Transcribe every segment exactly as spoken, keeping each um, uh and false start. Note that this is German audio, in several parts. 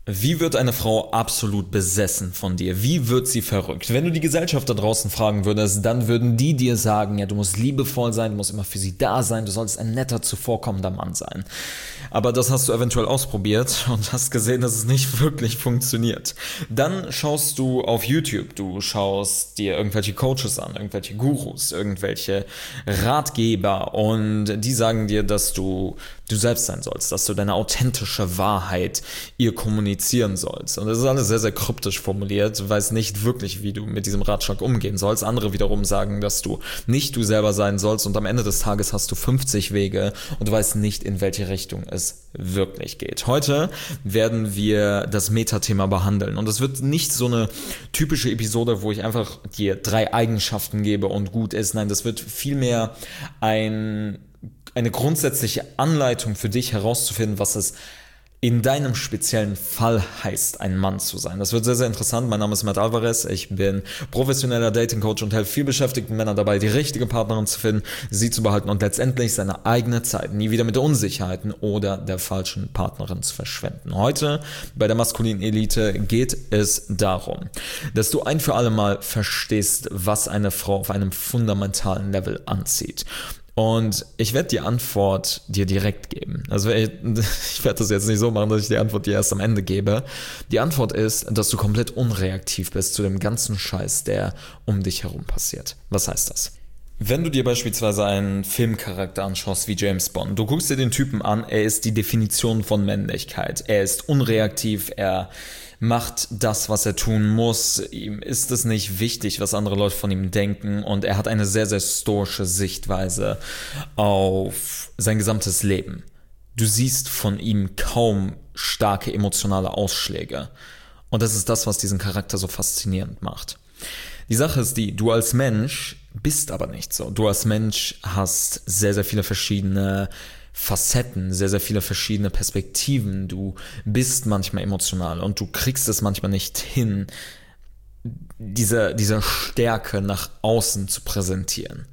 Wie wird eine Frau absolut besessen von dir? Wie wird sie verrückt? Wenn du die Gesellschaft da draußen fragen würdest, dann würden die dir sagen, ja, du musst liebevoll sein, du musst immer für sie da sein, du solltest ein netter, zuvorkommender Mann sein. Aber das hast du eventuell ausprobiert und hast gesehen, dass es nicht wirklich funktioniert. Dann schaust du auf YouTube, du schaust dir irgendwelche Coaches an, irgendwelche Gurus, irgendwelche Ratgeber und die sagen dir, dass du du selbst sein sollst, dass du deine authentische Wahrheit ihr kommunizieren sollst. Und das ist alles sehr, sehr kryptisch formuliert. Du weißt nicht wirklich, wie du mit diesem Ratschlag umgehen sollst. Andere wiederum sagen, dass du nicht du selber sein sollst und am Ende des Tages hast du fünfzig Wege und du weißt nicht, in welche Richtung es wirklich geht. Heute werden wir das Metathema behandeln und es wird nicht so eine typische Episode, wo ich einfach dir drei Eigenschaften gebe und gut ist. Nein, das wird vielmehr ein eine grundsätzliche Anleitung für dich herauszufinden, was es in deinem speziellen Fall heißt, ein Mann zu sein. Das wird sehr, sehr interessant. Mein Name ist Matt Alvarez. Ich bin professioneller Dating-Coach und helfe vielbeschäftigten Männern dabei, die richtige Partnerin zu finden, sie zu behalten und letztendlich seine eigene Zeit nie wieder mit Unsicherheiten oder der falschen Partnerin zu verschwenden. Heute bei der maskulinen Elite geht es darum, dass du ein für alle Mal verstehst, was eine Frau auf einem fundamentalen Level anzieht. Und ich werde die Antwort dir direkt geben. Also ich, ich werde das jetzt nicht so machen, dass ich die Antwort dir erst am Ende gebe. Die Antwort ist, dass du komplett unreaktiv bist zu dem ganzen Scheiß, der um dich herum passiert. Was heißt das? Wenn du dir beispielsweise einen Filmcharakter anschaust wie James Bond, du guckst dir den Typen an, er ist die Definition von Männlichkeit. Er ist unreaktiv, er macht das, was er tun muss. Ihm ist es nicht wichtig, was andere Leute von ihm denken und er hat eine sehr, sehr stoische Sichtweise auf sein gesamtes Leben. Du siehst von ihm kaum starke emotionale Ausschläge und das ist das, was diesen Charakter so faszinierend macht. Die Sache ist die, du als Mensch bist aber nicht so. Du als Mensch hast sehr, sehr viele verschiedene Facetten, sehr, sehr viele verschiedene Perspektiven. Du bist manchmal emotional und du kriegst es manchmal nicht hin, diese, diese Stärke nach außen zu präsentieren.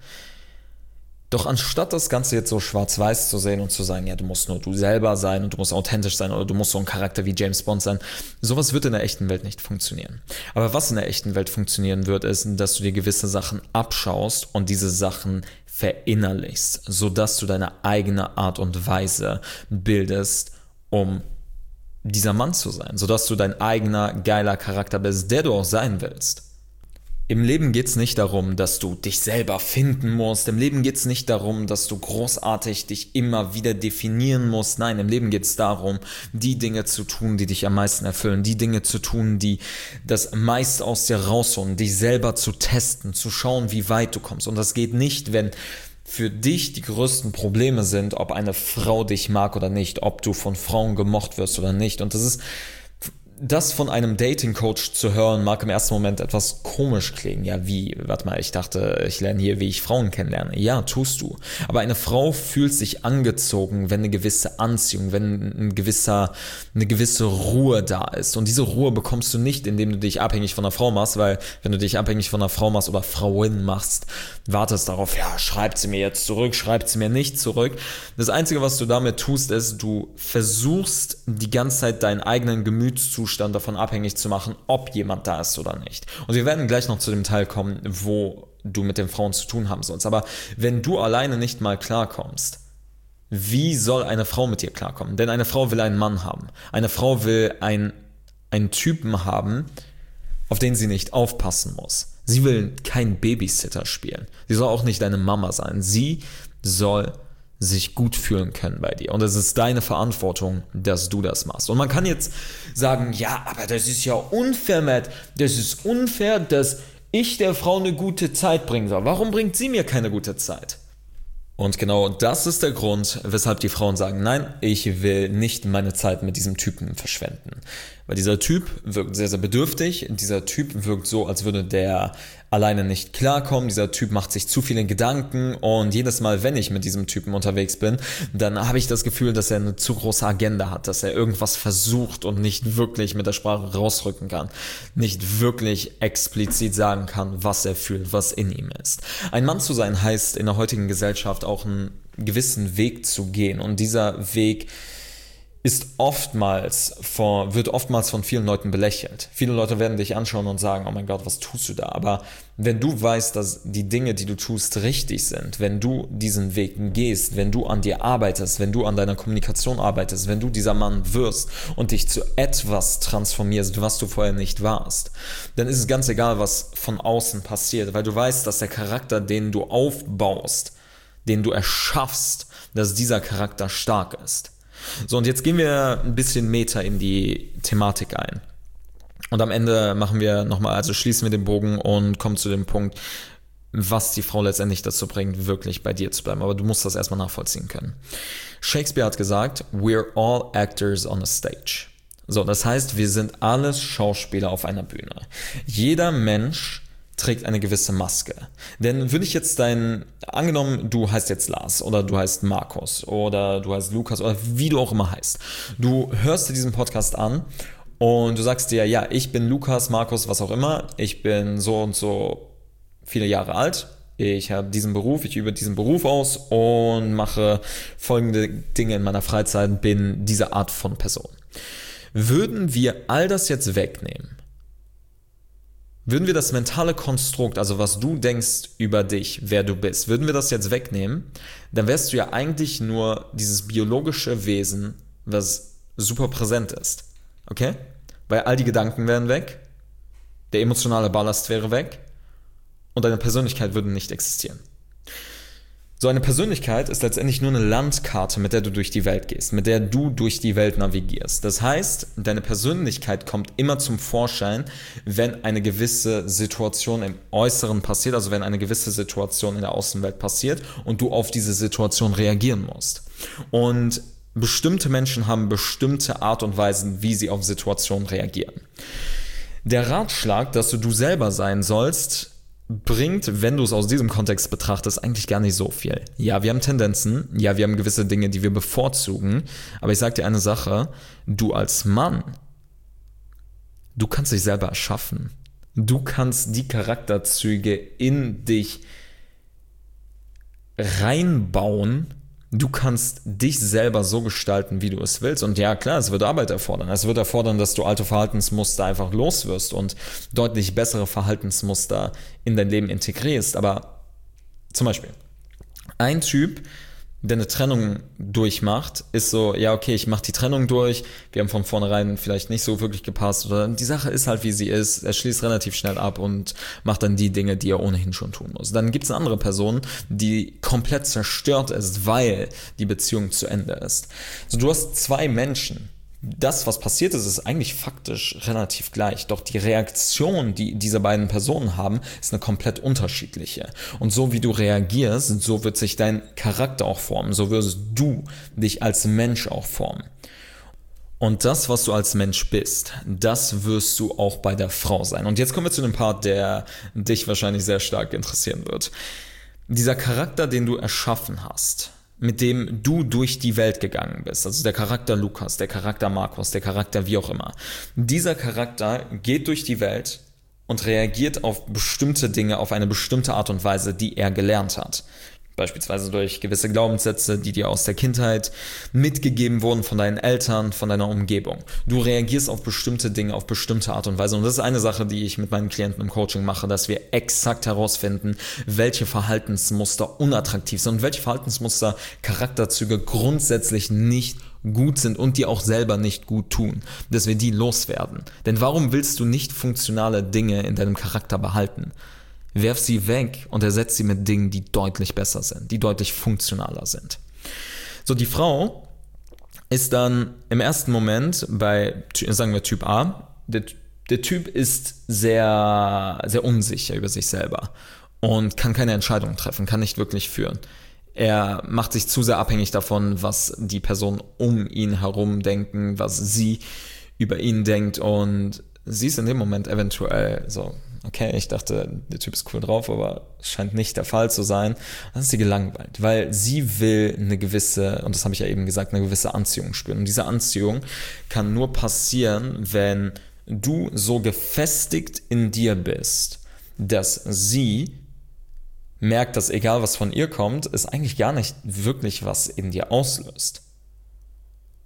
Doch anstatt das Ganze jetzt so schwarz-weiß zu sehen und zu sagen, ja, du musst nur du selber sein und du musst authentisch sein oder du musst so ein Charakter wie James Bond sein, sowas wird in der echten Welt nicht funktionieren. Aber was in der echten Welt funktionieren wird, ist, dass du dir gewisse Sachen abschaust und diese Sachen verinnerlichst, sodass du deine eigene Art und Weise bildest, um dieser Mann zu sein, sodass du dein eigener geiler Charakter bist, der du auch sein willst. Im Leben geht es nicht darum, dass du dich selber finden musst. Im Leben geht es nicht darum, dass du großartig dich immer wieder definieren musst. Nein, im Leben geht es darum, die Dinge zu tun, die dich am meisten erfüllen. Die Dinge zu tun, die das meiste aus dir rausholen. Dich selber zu testen, zu schauen, wie weit du kommst. Und das geht nicht, wenn für dich die größten Probleme sind, ob eine Frau dich mag oder nicht, ob du von Frauen gemocht wirst oder nicht. Und das ist Das von einem Dating-Coach zu hören, mag im ersten Moment etwas komisch klingen. Ja, wie? Warte mal, ich dachte, ich lerne hier, wie ich Frauen kennenlerne. Ja, tust du. Aber eine Frau fühlt sich angezogen, wenn eine gewisse Anziehung, wenn ein gewisser, eine gewisse Ruhe da ist. Und diese Ruhe bekommst du nicht, indem du dich abhängig von einer Frau machst, weil wenn du dich abhängig von einer Frau machst oder Frauin machst, wartest darauf, ja, schreibt sie mir jetzt zurück, schreibt sie mir nicht zurück. Das Einzige, was du damit tust, ist, du versuchst die ganze Zeit deinen eigenen Gemütszustand davon abhängig zu machen, ob jemand da ist oder nicht. Und wir werden gleich noch zu dem Teil kommen, wo du mit den Frauen zu tun haben sollst. Aber wenn du alleine nicht mal klarkommst, wie soll eine Frau mit dir klarkommen? Denn eine Frau will einen Mann haben. Eine Frau will ein, einen Typen haben, auf den sie nicht aufpassen muss. Sie will keinen Babysitter spielen. Sie soll auch nicht deine Mama sein. Sie soll sich gut fühlen können bei dir. Und es ist deine Verantwortung, dass du das machst. Und man kann jetzt sagen, ja, aber das ist ja unfair, Matt. Das ist unfair, dass ich der Frau eine gute Zeit bringen soll. Warum bringt sie mir keine gute Zeit? Und genau das ist der Grund, weshalb die Frauen sagen, nein, ich will nicht meine Zeit mit diesem Typen verschwenden. Weil dieser Typ wirkt sehr, sehr bedürftig. Dieser Typ wirkt so, als würde der alleine nicht klarkommen. Dieser Typ macht sich zu viele Gedanken und jedes Mal, wenn ich mit diesem Typen unterwegs bin, dann habe ich das Gefühl, dass er eine zu große Agenda hat, dass er irgendwas versucht und nicht wirklich mit der Sprache rausrücken kann, nicht wirklich explizit sagen kann, was er fühlt, was in ihm ist. Ein Mann zu sein heißt in der heutigen Gesellschaft auch einen gewissen Weg zu gehen und dieser Weg ist oftmals von, wird oftmals von vielen Leuten belächelt. Viele Leute werden dich anschauen und sagen, oh mein Gott, was tust du da? Aber wenn du weißt, dass die Dinge, die du tust, richtig sind, wenn du diesen Weg gehst, wenn du an dir arbeitest, wenn du an deiner Kommunikation arbeitest, wenn du dieser Mann wirst und dich zu etwas transformierst, was du vorher nicht warst, dann ist es ganz egal, was von außen passiert, weil du weißt, dass der Charakter, den du aufbaust, den du erschaffst, dass dieser Charakter stark ist. So, und jetzt gehen wir ein bisschen Meta in die Thematik ein. Und am Ende machen wir nochmal, also schließen wir den Bogen und kommen zu dem Punkt, was die Frau letztendlich dazu bringt, wirklich bei dir zu bleiben. Aber du musst das erstmal nachvollziehen können. Shakespeare hat gesagt, we're all actors on a stage. So, das heißt, wir sind alles Schauspieler auf einer Bühne. Jeder Mensch trägt eine gewisse Maske. Denn würde ich jetzt dein, angenommen, du heißt jetzt Lars oder du heißt Markus oder du heißt Lukas oder wie du auch immer heißt. Du hörst dir diesen Podcast an und du sagst dir, ja, ich bin Lukas, Markus, was auch immer. Ich bin so und so viele Jahre alt. Ich habe diesen Beruf, ich übe diesen Beruf aus und mache folgende Dinge in meiner Freizeit, bin diese Art von Person. Würden wir all das jetzt wegnehmen, würden wir das mentale Konstrukt, also was du denkst über dich, wer du bist, würden wir das jetzt wegnehmen, dann wärst du ja eigentlich nur dieses biologische Wesen, was super präsent ist. Okay? Weil all die Gedanken wären weg, der emotionale Ballast wäre weg und deine Persönlichkeit würde nicht existieren. So eine Persönlichkeit ist letztendlich nur eine Landkarte, mit der du durch die Welt gehst, mit der du durch die Welt navigierst. Das heißt, deine Persönlichkeit kommt immer zum Vorschein, wenn eine gewisse Situation im Äußeren passiert, also wenn eine gewisse Situation in der Außenwelt passiert und du auf diese Situation reagieren musst. Und bestimmte Menschen haben bestimmte Art und Weisen, wie sie auf Situationen reagieren. Der Ratschlag, dass du du selber sein sollst, bringt, wenn du es aus diesem Kontext betrachtest, eigentlich gar nicht so viel. Ja, wir haben Tendenzen, ja, wir haben gewisse Dinge, die wir bevorzugen, aber ich sag dir eine Sache, du als Mann, du kannst dich selber erschaffen. Du kannst die Charakterzüge in dich reinbauen. Du kannst dich selber so gestalten, wie du es willst. Und ja, klar, es wird Arbeit erfordern. Es wird erfordern, dass du alte Verhaltensmuster einfach loswirst und deutlich bessere Verhaltensmuster in dein Leben integrierst. Aber zum Beispiel, ein Typ, der eine Trennung durchmacht, ist so, ja, okay, ich mache die Trennung durch, wir haben von vornherein vielleicht nicht so wirklich gepasst oder die Sache ist halt, wie sie ist, er schließt relativ schnell ab und macht dann die Dinge, die er ohnehin schon tun muss. Dann gibt es eine andere Person, die komplett zerstört ist, weil die Beziehung zu Ende ist. So, du hast zwei Menschen. Das, was passiert ist, ist eigentlich faktisch relativ gleich. Doch die Reaktion, die diese beiden Personen haben, ist eine komplett unterschiedliche. Und so wie du reagierst, so wird sich dein Charakter auch formen. So wirst du dich als Mensch auch formen. Und das, was du als Mensch bist, das wirst du auch bei der Frau sein. Und jetzt kommen wir zu dem Part, der dich wahrscheinlich sehr stark interessieren wird. Dieser Charakter, den du erschaffen hast, mit dem du durch die Welt gegangen bist, also der Charakter Lukas, der Charakter Markus, der Charakter wie auch immer. Dieser Charakter geht durch die Welt und reagiert auf bestimmte Dinge auf eine bestimmte Art und Weise, die er gelernt hat. Beispielsweise durch gewisse Glaubenssätze, die dir aus der Kindheit mitgegeben wurden von deinen Eltern, von deiner Umgebung. Du reagierst auf bestimmte Dinge auf bestimmte Art und Weise. Und das ist eine Sache, die ich mit meinen Klienten im Coaching mache, dass wir exakt herausfinden, welche Verhaltensmuster unattraktiv sind und welche Verhaltensmuster, Charakterzüge grundsätzlich nicht gut sind und dir auch selber nicht gut tun, dass wir die loswerden. Denn warum willst du nicht funktionale Dinge in deinem Charakter behalten? Werf sie weg und ersetz sie mit Dingen, die deutlich besser sind, die deutlich funktionaler sind. So, die Frau ist dann im ersten Moment bei, sagen wir Typ A, der, der Typ ist sehr, sehr unsicher über sich selber und kann keine Entscheidungen treffen, kann nicht wirklich führen. Er macht sich zu sehr abhängig davon, was die Personen um ihn herum denken, was sie über ihn denkt und sie ist in dem Moment eventuell so, okay, ich dachte, der Typ ist cool drauf, aber es scheint nicht der Fall zu sein. Dann ist sie gelangweilt, weil sie will eine gewisse, und das habe ich ja eben gesagt, eine gewisse Anziehung spüren. Und diese Anziehung kann nur passieren, wenn du so gefestigt in dir bist, dass sie merkt, dass egal was von ihr kommt, es eigentlich gar nicht wirklich was in dir auslöst.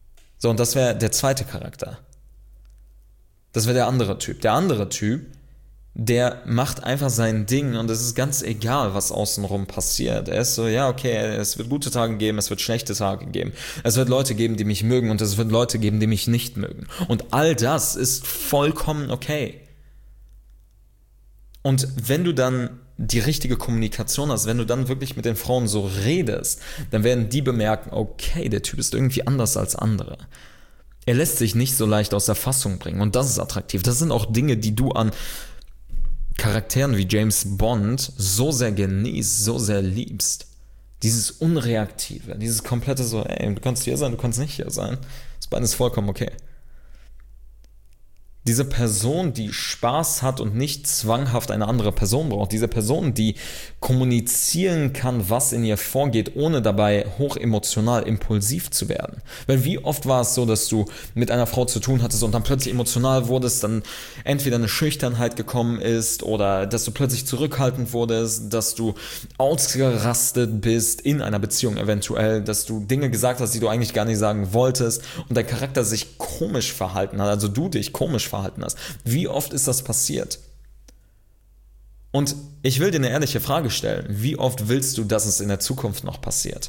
So, und das wäre der zweite Charakter. Das wäre der andere Typ. Der andere Typ, der macht einfach sein Ding und es ist ganz egal, was außenrum passiert. Er ist so, ja, okay, es wird gute Tage geben, es wird schlechte Tage geben. Es wird Leute geben, die mich mögen und es wird Leute geben, die mich nicht mögen. Und all das ist vollkommen okay. Und wenn du dann die richtige Kommunikation hast, wenn du dann wirklich mit den Frauen so redest, dann werden die bemerken, okay, der Typ ist irgendwie anders als andere. Er lässt sich nicht so leicht aus der Fassung bringen und das ist attraktiv. Das sind auch Dinge, die du an Charakteren wie James Bond so sehr genießt, so sehr liebst. Dieses Unreaktive, dieses komplette so, ey, du kannst hier sein, du kannst nicht hier sein. Das beides ist vollkommen okay. Diese Person, die Spaß hat und nicht zwanghaft eine andere Person braucht. Diese Person, die kommunizieren kann, was in ihr vorgeht, ohne dabei hochemotional impulsiv zu werden. Weil wie oft war es so, dass du mit einer Frau zu tun hattest und dann plötzlich emotional wurdest, dann entweder eine Schüchternheit gekommen ist oder dass du plötzlich zurückhaltend wurdest, dass du ausgerastet bist in einer Beziehung eventuell, dass du Dinge gesagt hast, die du eigentlich gar nicht sagen wolltest und dein Charakter sich komisch verhalten hat, also du dich komisch verhalten hast. Wie oft ist das passiert? Und ich will dir eine ehrliche Frage stellen. Wie oft willst du, dass es in der Zukunft noch passiert?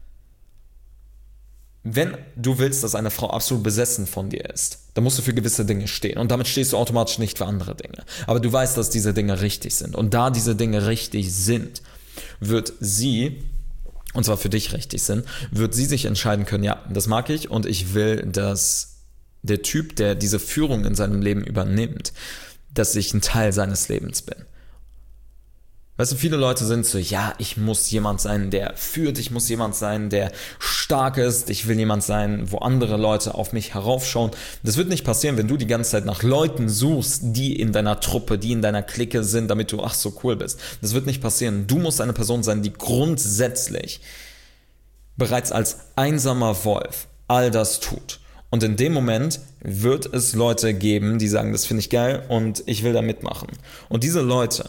Wenn du willst, dass eine Frau absolut besessen von dir ist, dann musst du für gewisse Dinge stehen. Und damit stehst du automatisch nicht für andere Dinge. Aber du weißt, dass diese Dinge richtig sind. Und da diese Dinge richtig sind, wird sie, und zwar für dich richtig sind, wird sie sich entscheiden können, ja, das mag ich und ich will, dass der Typ, der diese Führung in seinem Leben übernimmt, dass ich ein Teil seines Lebens bin. Weißt du, viele Leute sind so, ja, ich muss jemand sein, der führt, ich muss jemand sein, der stark ist, ich will jemand sein, wo andere Leute auf mich heraufschauen. Das wird nicht passieren, wenn du die ganze Zeit nach Leuten suchst, die in deiner Truppe, die in deiner Clique sind, damit du, ach, so cool bist. Das wird nicht passieren. Du musst eine Person sein, die grundsätzlich bereits als einsamer Wolf all das tut. Und in dem Moment wird es Leute geben, die sagen, das finde ich geil und ich will da mitmachen. Und diese Leute,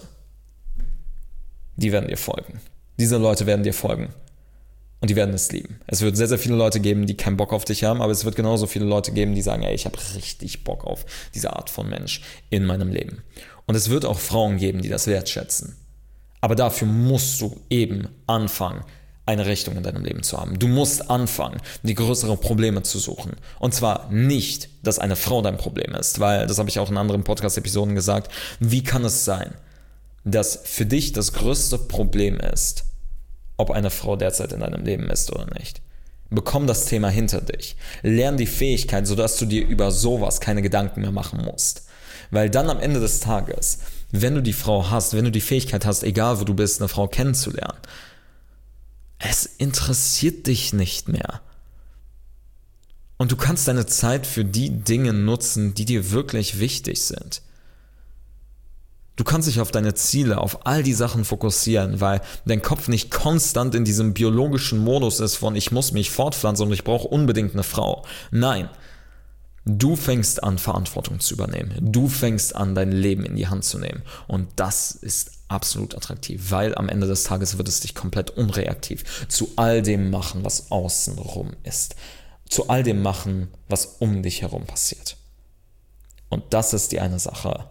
die werden dir folgen. Diese Leute werden dir folgen. Und die werden es lieben. Es wird sehr, sehr viele Leute geben, die keinen Bock auf dich haben, aber es wird genauso viele Leute geben, die sagen, ey, ich habe richtig Bock auf diese Art von Mensch in meinem Leben. Und es wird auch Frauen geben, die das wertschätzen. Aber dafür musst du eben anfangen, eine Richtung in deinem Leben zu haben. Du musst anfangen, die größeren Probleme zu suchen. Und zwar nicht, dass eine Frau dein Problem ist, weil, das habe ich auch in anderen Podcast-Episoden gesagt, wie kann es sein, dass für dich das größte Problem ist, ob eine Frau derzeit in deinem Leben ist oder nicht. Bekomm das Thema hinter dich. Lern die Fähigkeit, sodass du dir über sowas keine Gedanken mehr machen musst. Weil dann am Ende des Tages, wenn du die Frau hast, wenn du die Fähigkeit hast, egal wo du bist, eine Frau kennenzulernen, es interessiert dich nicht mehr. Und du kannst deine Zeit für die Dinge nutzen, die dir wirklich wichtig sind. Du kannst dich auf deine Ziele, auf all die Sachen fokussieren, weil dein Kopf nicht konstant in diesem biologischen Modus ist von ich muss mich fortpflanzen und ich brauche unbedingt eine Frau. Nein, du fängst an, Verantwortung zu übernehmen. Du fängst an, dein Leben in die Hand zu nehmen. Und das ist absolut attraktiv, weil am Ende des Tages wird es dich komplett unreaktiv zu all dem machen, was außenrum ist. Zu all dem machen, was um dich herum passiert. Und das ist die eine Sache,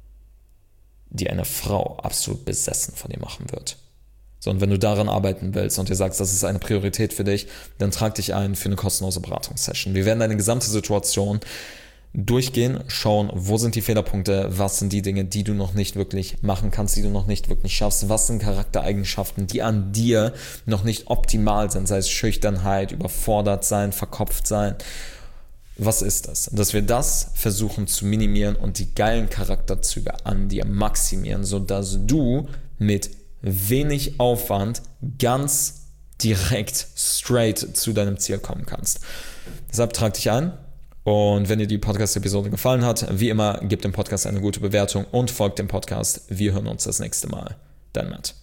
die eine Frau absolut besessen von dir machen wird. So, und wenn du daran arbeiten willst und dir sagst, das ist eine Priorität für dich, dann trag dich ein für eine kostenlose Beratungssession. Wir werden deine gesamte Situation durchgehen, schauen, wo sind die Fehlerpunkte, was sind die Dinge, die du noch nicht wirklich machen kannst, die du noch nicht wirklich schaffst, was sind Charaktereigenschaften, die an dir noch nicht optimal sind, sei es Schüchternheit, überfordert sein, verkopft sein. Was ist das? Dass wir das versuchen zu minimieren und die geilen Charakterzüge an dir maximieren, sodass du mit wenig Aufwand ganz direkt straight zu deinem Ziel kommen kannst. Deshalb trag dich ein und wenn dir die Podcast-Episode gefallen hat, wie immer, gib dem Podcast eine gute Bewertung und folgt dem Podcast. Wir hören uns das nächste Mal. Dein Matt.